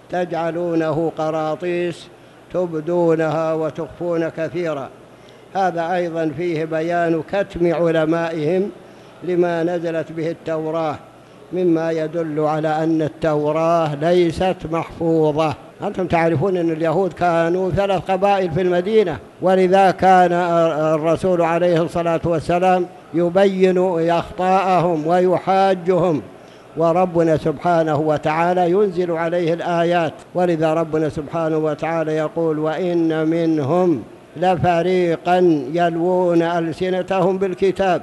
تجعلونه قراطيس تبدونها وتخفون كثيرا. هذا أيضا فيه بيان كتم علمائهم لما نزلت به التوراة، مما يدل على أن التوراة ليست محفوظة. أنتم تعرفون أن اليهود كانوا ثلاث قبائل في المدينة، ولذا كان الرسول عليه الصلاة والسلام يبين أخطاءهم ويحاجهم، وربنا سبحانه وتعالى ينزل عليه الآيات. ولذا ربنا سبحانه وتعالى يقول وإن منهم لفريقا يلوون ألسنتهم بالكتاب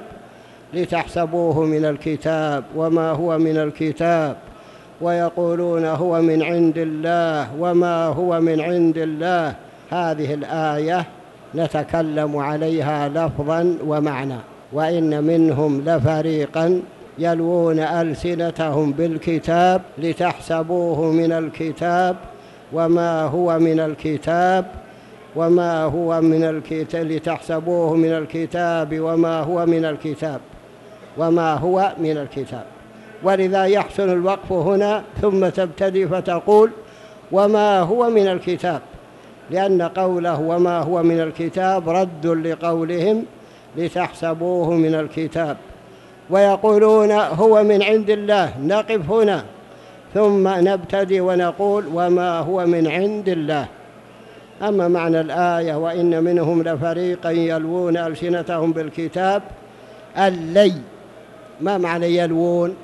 لتحسبوه من الكتاب وما هو من الكتاب ويقولون هو من عند الله وما هو من عند الله. هذه الآية نتكلم عليها لفظا ومعنى. وإن منهم لفريقا يلوون ألسنتهم بالكتاب لتحسبوه من الكتاب وما هو من الكتاب وما هو من الكتاب لتحسبوه من الكتاب وما هو من الكتاب وما هو من الكتاب. ولذا يحسن الوقف هنا ثم تبتدي فتقول وما هو من الكتاب، لأن قوله وما هو من الكتاب رد لقولهم لتحسبوه من الكتاب، ويقولون هو من عند الله. نقف هنا ثم نبتدي ونقول وما هو من عند الله. أما معنى الآية وإن منهم لفريقا يلوون ألسنتهم بالكتاب، اللي ما معنى يلوون؟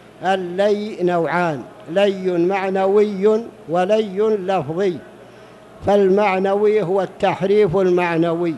اللي نوعان، لي معنوي ولي لفظي. فالمعنوي هو التحريف المعنوي،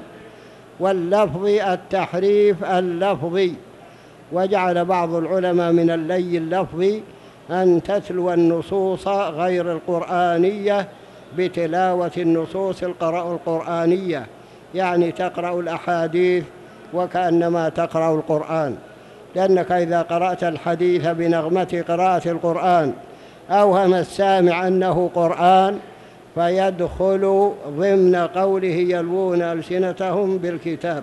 واللفظي التحريف اللفظي. وجعل بعض العلماء من اللي اللفظي أن تتلو النصوص غير القرآنية بتلاوة النصوص القرآنية، يعني تقرأ الأحاديث وكأنما تقرأ القرآن، لأنك إذا قرأت الحديث بنغمة قراءة القرآن أوهم السامع أنه قرآن، فيدخل ضمن قوله يلوون ألسنتهم بالكتاب.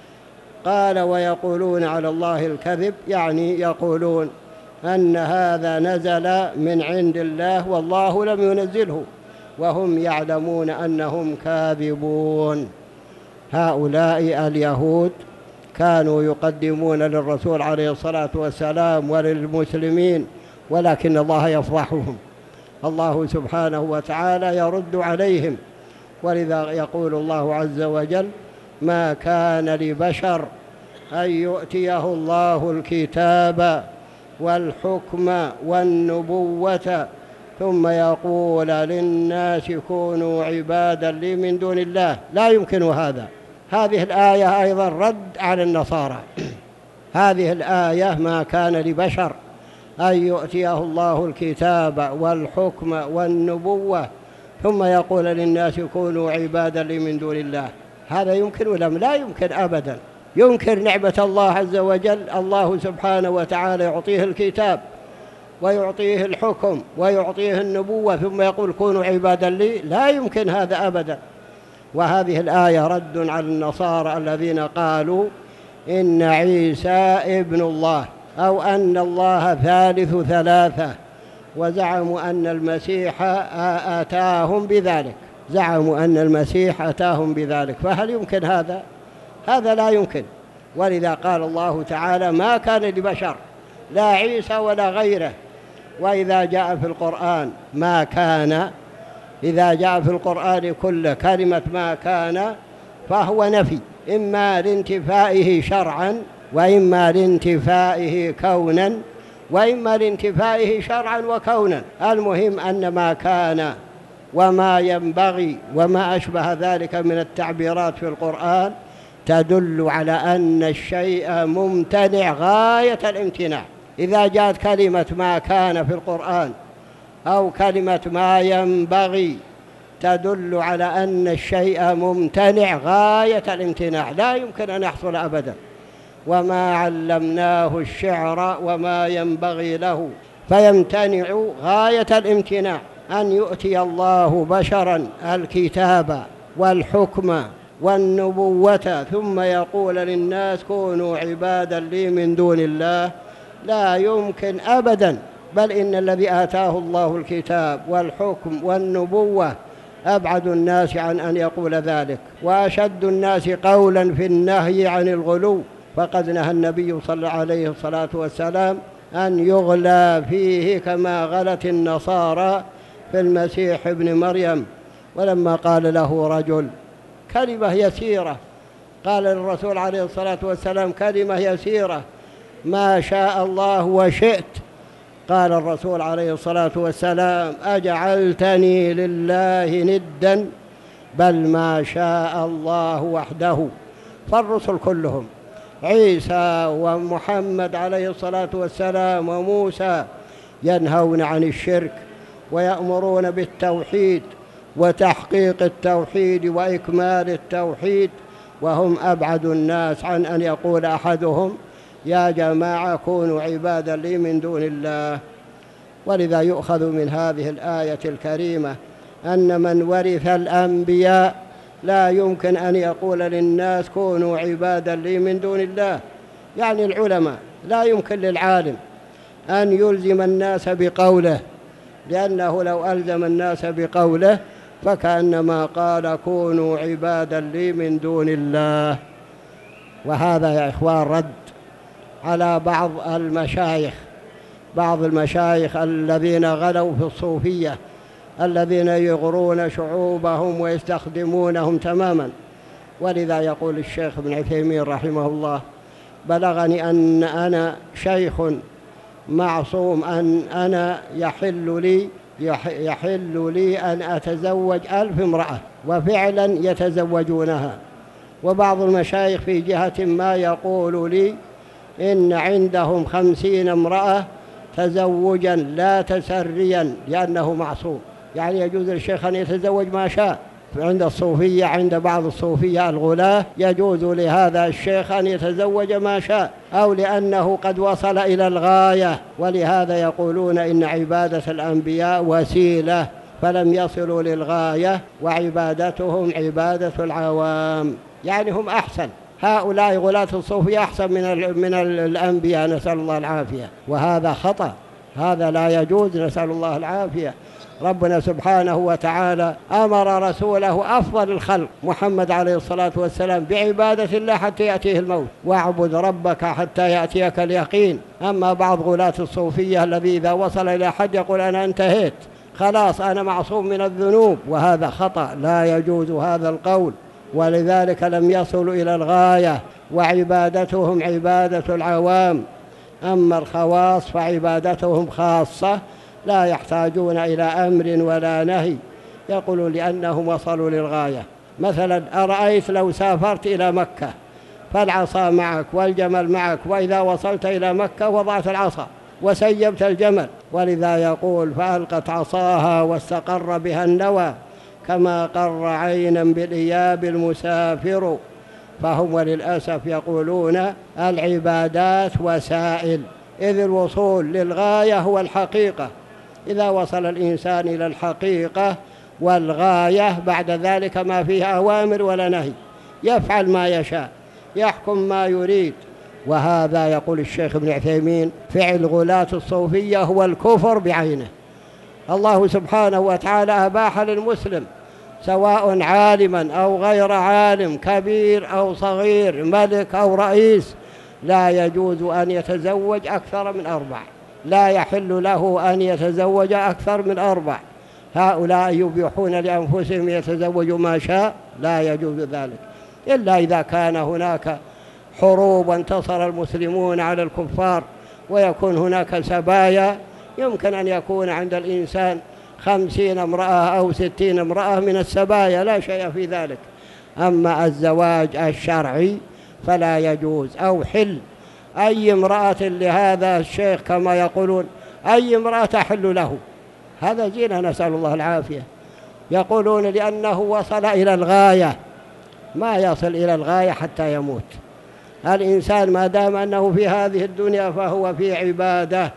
قال ويقولون على الله الكذب، يعني يقولون أن هذا نزل من عند الله والله لم ينزله، وهم يعلمون أنهم كاذبون. هؤلاء اليهود كانوا يقدمون للرسول عليه الصلاة والسلام وللمسلمين، ولكن الله يفضحهم. الله سبحانه وتعالى يرد عليهم. ولذا يقول الله عز وجل ما كان لبشر أن يؤتيه الله الكتاب والحكم والنبوة ثم يقول للناس كونوا عبادا لي من دون الله. لا يمكن هذا. هذه الآية أيضا رد على النصارى. هذه الآية ما كان لبشر أن يؤتيه الله الكتاب والحكم والنبوة ثم يقول للناس كونوا عبادا لي من دون الله. هذا يمكن ولا لا يمكن أبدا. ينكر نعمة الله عز وجل. الله سبحانه وتعالى يعطيه الكتاب ويعطيه الحكم ويعطيه النبوة ثم يقول كونوا عبادا لي. لا يمكن هذا أبدا. وهذه الآية رد على النصارى الذين قالوا إن عيسى ابن الله أو أن الله ثالث ثلاثة، وزعموا أن المسيح آتاهم بذلك. زعموا أن المسيح آتاهم بذلك. فهل يمكن هذا؟ هذا لا يمكن. ولذا قال الله تعالى ما كان لبشر، لا عيسى ولا غيره. وإذا جاء في القرآن ما كان، إذا جاء في القرآن كل كلمة ما كان فهو نفي، إما لانتفائه شرعا وإما لانتفائه كونا وإما لانتفائه شرعا وكونا. المهم أن ما كان وما ينبغي وما أشبه ذلك من التعبيرات في القرآن تدل على أن الشيء ممتنع غاية الامتناع. إذا جاءت كلمة ما كان في القرآن أو كلمة ما ينبغي تدل على أن الشيء ممتنع غاية الامتناع، لا يمكن أن يحصل أبدا. وما علمناه الشعر وما ينبغي له، فيمتنع غاية الامتناع أن يؤتي الله بشرا الكتاب والحكم والنبوة ثم يقول للناس كونوا عبادا لي من دون الله، لا يمكن أبدا. بل إن الذي آتاه الله الكتاب والحكم والنبوة أبعد الناس عن أن يقول ذلك، وأشد الناس قولا في النهي عن الغلو، فقد نهى النبي صلى الله عليه الصلاة والسلام أن يغلى فيه كما غلت النصارى في المسيح ابن مريم. ولما قال له رجل كلمة يسيرة، قال للرسول عليه الصلاة والسلام كلمة يسيرة ما شاء الله وشئت، قال الرسول عليه الصلاة والسلام أجعلتني لله ندا، بل ما شاء الله وحده. فالرسل كلهم عيسى ومحمد عليه الصلاة والسلام وموسى ينهون عن الشرك ويأمرون بالتوحيد وتحقيق التوحيد وإكمال التوحيد، وهم أبعد الناس عن أن يقول أحدهم يا جماعة كونوا عبادا لي من دون الله. ولذا يؤخذ من هذه الآية الكريمة أن من ورث الأنبياء لا يمكن أن يقول للناس كونوا عبادا لي من دون الله. يعني العلماء لا يمكن للعالم أن يلزم الناس بقوله، لأنه لو ألزم الناس بقوله فكأنما قال كونوا عبادا لي من دون الله. وهذا يا إخوان رد على بعض المشايخ بعض المشايخ الذين غلوا في الصوفية، الذين يغرون شعوبهم ويستخدمونهم تماما. ولذا يقول الشيخ ابن عثيمين رحمه الله بلغني أن أنا شيخ معصوم، أن أنا يحل لي يحل لي أن أتزوج ألف امرأة، وفعلا يتزوجونها. وبعض المشايخ في جهة ما يقول لي إن عندهم خمسين امرأة تزوجا لا تسريا لأنه معصوم، يعني يجوز للشيخ أن يتزوج ما شاء. عند الصوفية عند بعض الصوفية الغلاة يجوز لهذا الشيخ أن يتزوج ما شاء، أو لأنه قد وصل إلى الغاية. ولهذا يقولون إن عبادة الأنبياء وسيلة فلم يصلوا للغاية، وعبادتهم عبادة العوام، يعني هم أحسن. هؤلاء غلاة الصوفية أحسن من من الأنبياء، نسأل الله العافية. وهذا خطأ، هذا لا يجوز، نسأل الله العافية. ربنا سبحانه وتعالى أمر رسوله أفضل الخلق محمد عليه الصلاة والسلام بعبادة الله حتى يأتيه الموت، واعبد ربك حتى يأتيك اليقين. أما بعض غلاة الصوفية الذي إذا وصل إلى حد يقول أنا انتهيت خلاص أنا معصوم من الذنوب، وهذا خطأ، لا يجوز هذا القول. ولذلك لم يصلوا إلى الغاية، وعبادتهم عبادة العوام. أما الخواص فعبادتهم خاصة، لا يحتاجون إلى أمر ولا نهي، يقولون لأنهم وصلوا للغاية. مثلا أرأيت لو سافرت إلى مكة فالعصا معك والجمل معك، وإذا وصلت إلى مكة وضعت العصا وسيبت الجمل، ولذا يقول فألقت عصاها واستقر بها النوى كما قر عينا بالإياب المسافر. فهم وللأسف يقولون العبادات وسائل، إذ الوصول للغاية هو الحقيقة. إذا وصل الإنسان إلى الحقيقة والغاية بعد ذلك ما فيه أوامر ولا نهي، يفعل ما يشاء، يحكم ما يريد. وهذا يقول الشيخ ابن عثيمين فعل غلاة الصوفية هو الكفر بعينه. الله سبحانه وتعالى أباح للمسلم سواء عالما أو غير عالم، كبير أو صغير، ملك أو رئيس، لا يجوز أن يتزوج أكثر من أربع، لا يحل له أن يتزوج أكثر من أربع. هؤلاء يبيحون لأنفسهم يتزوجوا ما شاء، لا يجوز ذلك إلا إذا كان هناك حروب وانتصر المسلمون على الكفار ويكون هناك سبايا، يمكن أن يكون عند الإنسان خمسين امرأة أو ستين امرأة من السبايا، لا شيء في ذلك. أما الزواج الشرعي فلا يجوز، أو حل أي امرأة لهذا الشيخ كما يقولون أي امرأة تحل له، هذا زينة، نسأل الله العافية. يقولون لأنه وصل إلى الغاية، ما يصل إلى الغاية حتى يموت. الإنسان ما دام أنه في هذه الدنيا فهو في عبادة.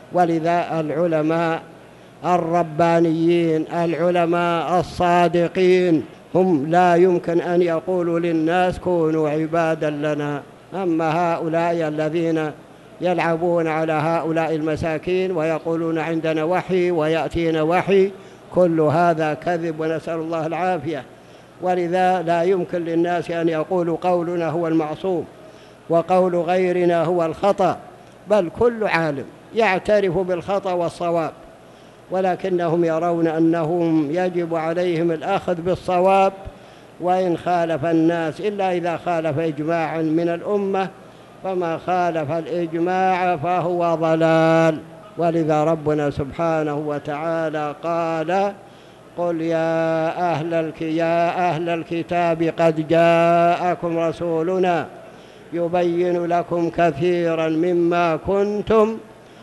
ولذا العلماء الربانيين، العلماء الصادقين، هم لا يمكن أن يقولوا للناس كونوا عبادا لنا. أما هؤلاء الذين يلعبون على هؤلاء المساكين ويقولون عندنا وحي ويأتينا وحي، كل هذا كذب ونسأل الله العافية. ولذا لا يمكن للناس أن يقولوا قولنا هو المعصوم وقول غيرنا هو الخطأ، بل كل عالم يعترف بالخطأ والصواب، ولكنهم يرون أنهم يجب عليهم الأخذ بالصواب وإن خالف الناس، إلا إذا خالف إجماعا من الأمة، فما خالف الإجماع فهو ضلال. ولذا ربنا سبحانه وتعالى قال: قل يا أهل الك يا أهل الكتاب قد جاءكم رسولنا يبين لكم كثيرا مما كنتم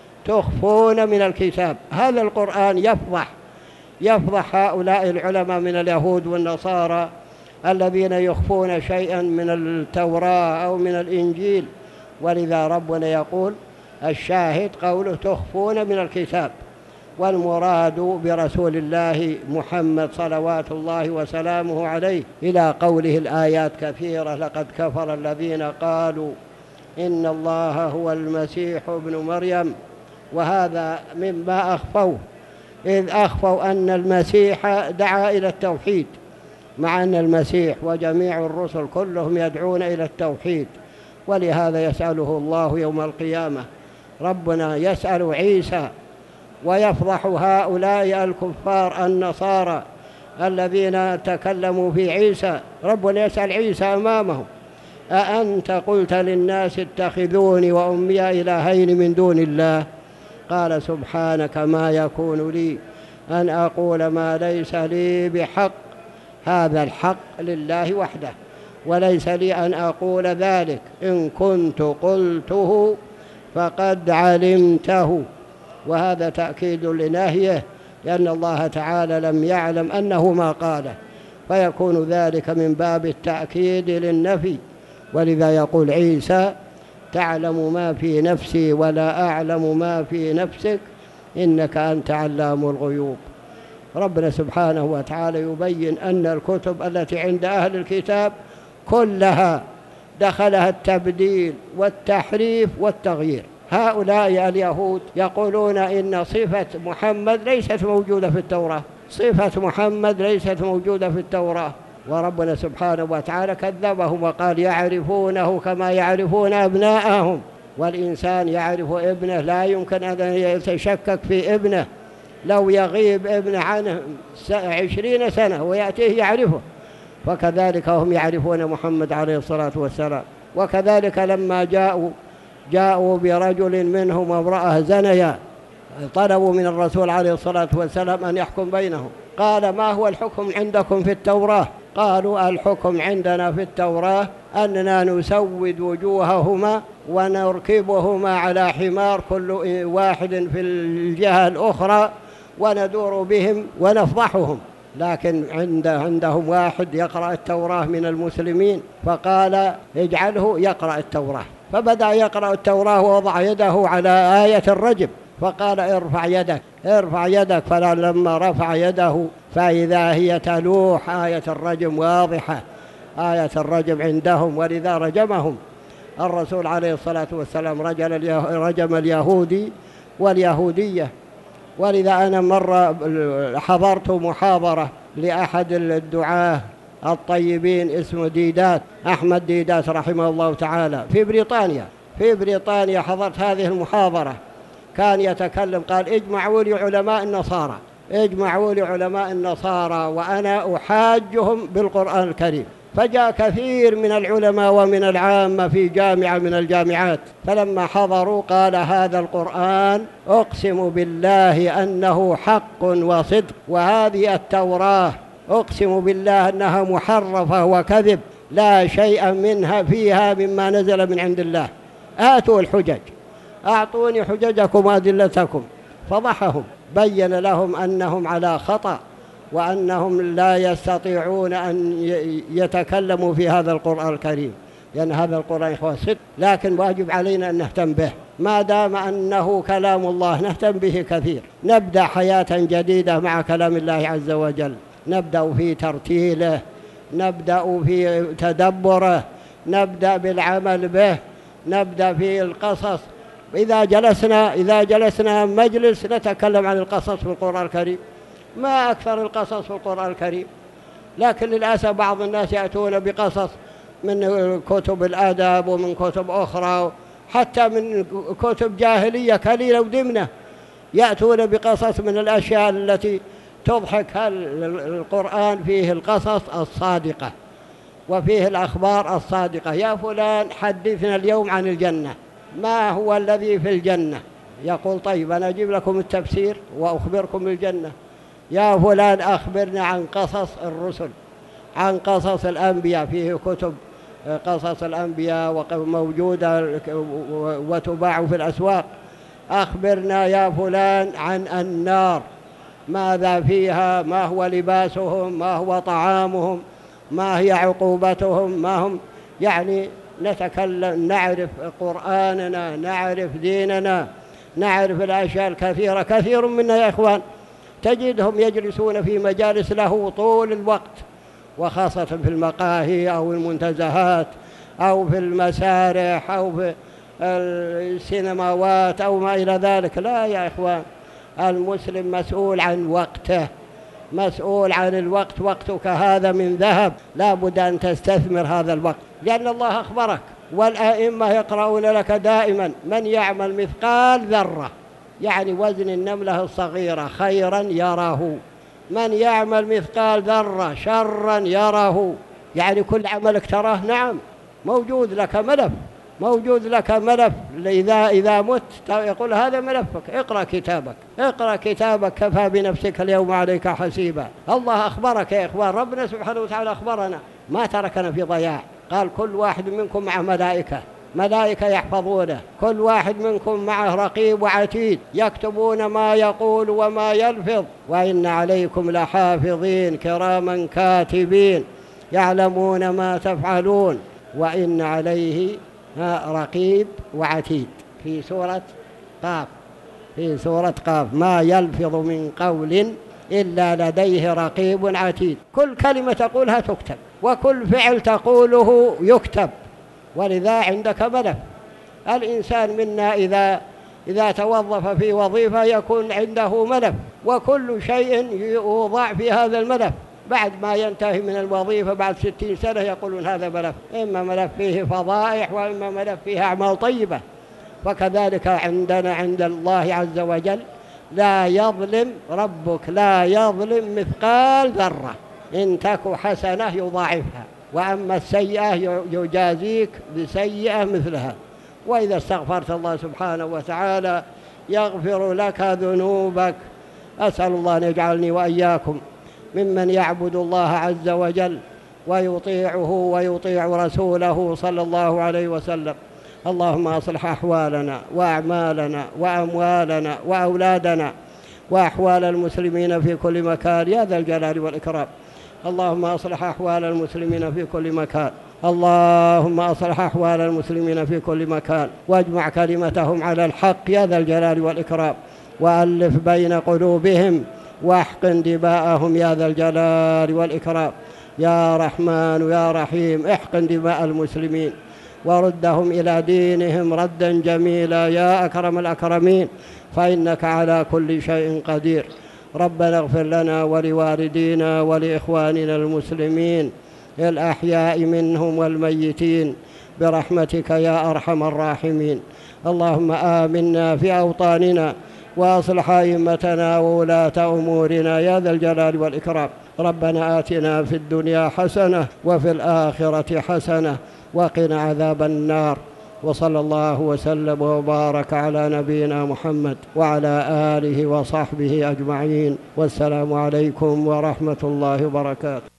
تخفون من الكتاب. هذا القرآن يفضح يفضح هؤلاء العلماء من اليهود والنصارى الذين يخفون شيئا من التوراة أو من الإنجيل. ولذا ربنا يقول الشاهد قوله تخفون من الكتاب، والمراد برسول الله محمد صلوات الله وسلامه عليه، إلى قوله الآيات كثيرة: لقد كفر الذين قالوا إن الله هو المسيح ابن مريم. وهذا مما أخفوه، إذ أخفوا أن المسيح دعا إلى التوحيد، مع أن المسيح وجميع الرسل كلهم يدعون إلى التوحيد. ولهذا يسأله الله يوم القيامة، ربنا يسأل عيسى ويفضح هؤلاء الكفار النصارى الذين تكلموا في عيسى. ربنا يسأل عيسى أمامهم: أأنت قلت للناس اتخذوني وأمي إلهين من دون الله؟ قال: سبحانك ما يكون لي أن أقول ما ليس لي بحق، هذا الحق لله وحده، وليس لي أن أقول ذلك، إن كنت قلته فقد علمته. وهذا تأكيد لنهيه، لأن الله تعالى لم يعلم أنه ما قاله، فيكون ذلك من باب التأكيد للنفي. ولذا يقول عيسى: تعلم ما في نفسي ولا أعلم ما في نفسك إنك أنت علام الغيوب. ربنا سبحانه وتعالى يبين أن الكتب التي عند أهل الكتاب كلها دخلها التبديل والتحريف والتغيير. هؤلاء اليهود يقولون إن صفة محمد ليست موجودة في التوراة، صفة محمد ليست موجودة في التوراة، وربنا سبحانه وتعالى كذبهم وقال: يعرفونه كما يعرفون أبناءهم. والإنسان يعرف ابنه، لا يمكن أن يتشكك في ابنه، لو يغيب ابنه عنه عشرين سنة ويأتيه يعرفه. وكذلك هم يعرفون محمد عليه الصلاة والسلام. وكذلك لما جاءوا جاءوا برجل منهم وامرأة زنيا، طلبوا من الرسول عليه الصلاة والسلام أن يحكم بينهم. قال: ما هو الحكم عندكم في التوراة؟ قالوا: الحكم عندنا في التوراة أننا نسود وجوههما ونركبهما على حمار كل واحد في الجهة الأخرى وندور بهم ونفضحهم. لكن عند عندهم واحد يقرأ التوراة من المسلمين، فقال: اجعله يقرأ التوراة. فبدأ يقرأ التوراة ووضع يده على آية الرجم، فقال: ارفع يدك ارفع يدك. فلما رفع يده فإذا هي تلوح آية الرجم واضحة، آية الرجم عندهم، ولذا رجمهم الرسول عليه الصلاة والسلام، رجم اليهودي واليهودية. ولذا أنا مرة حضرت محاضرة لأحد الدعاة الطيبين اسمه ديدات، أحمد ديدات رحمه الله تعالى، في بريطانيا في بريطانيا حضرت هذه المحاضرة. كان يتكلم، قال: اجمعوا لي علماء النصارى اجمعوا لي علماء النصارى وأنا أحاجهم بالقرآن الكريم. فجاء كثير من العلماء ومن العامة في جامعة من الجامعات، فلما حضروا قال: هذا القرآن أقسم بالله أنه حق وصدق، وهذه التوراة أقسم بالله أنها محرفة وكذب، لا شيء منها فيها مما نزل من عند الله. آتوا الحجج، أعطوني حججكم وأدلتكم. فضحهم، بين لهم أنهم على خطأ وأنهم لا يستطيعون أن يتكلموا في هذا القرآن الكريم، لأن هذا القرآن هو صدق، لكن واجب علينا أن نهتم به ما دام أنه كلام الله، نهتم به كثير. نبدأ حياة جديدة مع كلام الله عز وجل، نبدأ في ترتيله نبدأ في تدبره، نبدأ بالعمل به، نبدأ في القصص. إذا جلسنا إذا جلسنا مجلس نتكلم عن القصص في القرآن الكريم، ما أكثر القصص في القرآن الكريم. لكن للأسف بعض الناس يأتون بقصص من كتب الآداب ومن كتب أخرى، حتى من كتب جاهلية قليلة ودمنة، يأتون بقصص من الأشياء التي تضحك. القرآن فيه القصص الصادقة وفيه الأخبار الصادقة. يا فلان حدثنا اليوم عن الجنة، ما هو الذي في الجنة؟ يقول طيب أنا أجيب لكم التفسير وأخبركم بالجنة. يا فلان أخبرنا عن قصص الرسل، عن قصص الأنبياء، فيه كتب قصص الأنبياء موجودة وتباع في الأسواق. أخبرنا يا فلان عن النار، ماذا فيها، ما هو لباسهم، ما هو طعامهم، ما هي عقوبتهم، ما هم. يعني نتكلم، نعرف قرآننا، نعرف ديننا، نعرف الأشياء الكثيرة. كثير منا يا إخوان تجدهم يجلسون في مجالس له طول الوقت، وخاصة في المقاهي أو المنتزهات أو في المسارح أو في السينماوات أو ما إلى ذلك. لا يا إخوان، المسلم مسؤول عن وقته، مسؤول عن الوقت. وقتك هذا من ذهب، لا بد أن تستثمر هذا الوقت، لأن الله أخبرك، والآئمة يقرؤون لك دائما: من يعمل مثقال ذرة، يعني وزن النملة الصغيرة، خيرا يره، من يعمل مثقال ذرة شرا يره. يعني كل عملك تراه، نعم، موجود لك ملف، موجود لك ملف. إذا إذا مت يقول هذا ملفك، اقرأ كتابك، اقرأ كتابك، كفى بنفسك اليوم عليك حسيبا. الله أخبرك يا إخوان، ربنا سبحانه وتعالى أخبرنا، ما تركنا في ضياع. قال كل واحد منكم مع ملائكة، ملائكة يحفظونه، كل واحد منكم معه رقيب وعتيد يكتبون ما يقول وما يلفظ، وإن عليكم لحافظين كراما كاتبين يعلمون ما تفعلون، وإن عليه رقيب وعتيد. في سورة قاف، في سورة قاف: ما يلفظ من قول إلا لديه رقيب عتيد. كل كلمة تقولها تكتب، وكل فعل تقوله يكتب، ولذا عندك ملف. الإنسان منا إذا إذا توظف في وظيفة يكون عنده ملف، وكل شيء يوضع في هذا الملف. بعد ما ينتهي من الوظيفة بعد ستين سنة يقولون هذا ملف، إما ملف فيه فضائح وإما ملف فيه أعمال طيبة. فكذلك عندنا عند الله عز وجل لا يظلم ربك، لا يظلم مثقال ذرة، إن تك حسنة يضاعفها، وأما السيئة يجازيك بسيئة مثلها. وإذا استغفرت الله سبحانه وتعالى يغفر لك ذنوبك. أسأل الله أن يجعلني وإياكم ممن يعبد الله عز وجل ويطيعه ويطيع رسوله صلى الله عليه وسلم. اللهم أصلح أحوالنا وأعمالنا وأموالنا وأولادنا وأحوال المسلمين في كل مكان يا ذا الجلال والإكرام. اللهم أصلح أحوال المسلمين في كل مكان، اللهم أصلح أحوال المسلمين في كل مكان، واجمع كلمتهم على الحق يا ذا الجلال والإكرام، وألف بين قلوبهم، واحقن دماءهم يا ذا الجلال والإكرام. يا رحمن يا رحيم، احقن دماء المسلمين وردهم إلى دينهم ردا جميلا يا أكرم الأكرمين، فإنك على كل شيء قدير. ربنا اغفر لنا ولوالدينا ولإخواننا المسلمين الأحياء منهم والميتين برحمتك يا أرحم الراحمين. اللهم آمنا في أوطاننا وأصلح أئمتنا وولاة أمورنا يا ذا الجلال والإكرام. ربنا آتنا في الدنيا حسنة وفي الآخرة حسنة وقنا عذاب النار. وصلى الله وسلم وبارك على نبينا محمد وعلى آله وصحبه أجمعين، والسلام عليكم ورحمة الله وبركاته.